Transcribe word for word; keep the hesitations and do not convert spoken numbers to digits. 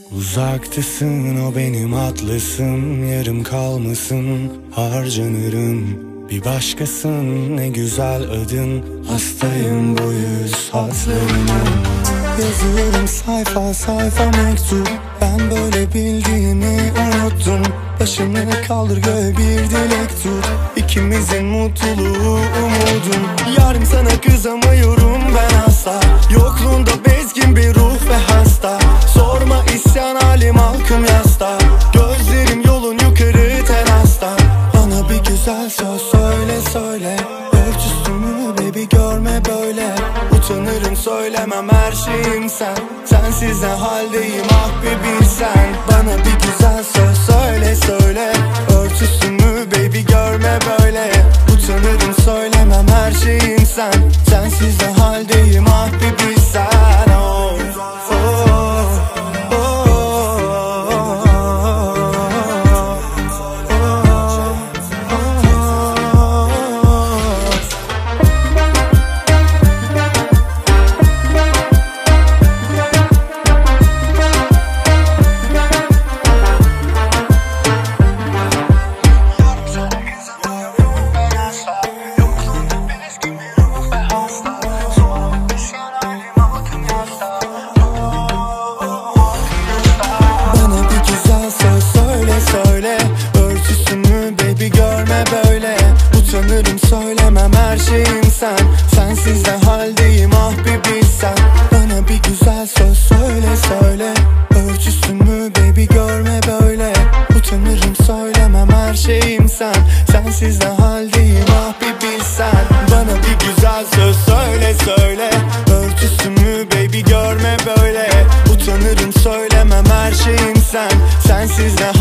Uzaktasın, o benim atlasım, yarım kalmasın, harcanırım. Bir başkasın, ne güzel adın, hastayım bu yüz hatlarına. Yazıyorum sayfa sayfa mektup, ben böyle bildiğini unuttum. Başını kaldır göğe bir dilek tut, İkimizin mutluluğu umudum. Yarım sana kızamıyorum ben asla, yokluğunda bezgin bir ruh ve hasta. Sorma isyan halim, halkım yasta, gözlerim yolun yukarı terasta. Bana bir güzel söz söyle söyle, ört üstümü baby görme böyle. Utanırım söylemem, her şeyim sen, sensiz ne haldeyim ah bir bilsen. Bana bir güzel söz söyle söyle, ört üstümü baby görme böyle. Utanırım söylemem, her şeyim sen, sensiz ne haldeyim ah bir bilsen. Oh, oh, oh, oh. Utanırım söylemem, her şeyim sen, sensiz ne haldeyim ah bir bilsen. Bana bir güzel söz söyle söyle, ört üstümü baby görme böyle. Utanırım söylemem, her şeyim sen, sensiz ne haldeyim ah bir bilsen. Bana bir güzel söz söyle söyle, ört üstümü baby görme böyle. Utanırım söylemem, her şeyim sen, sensiz ne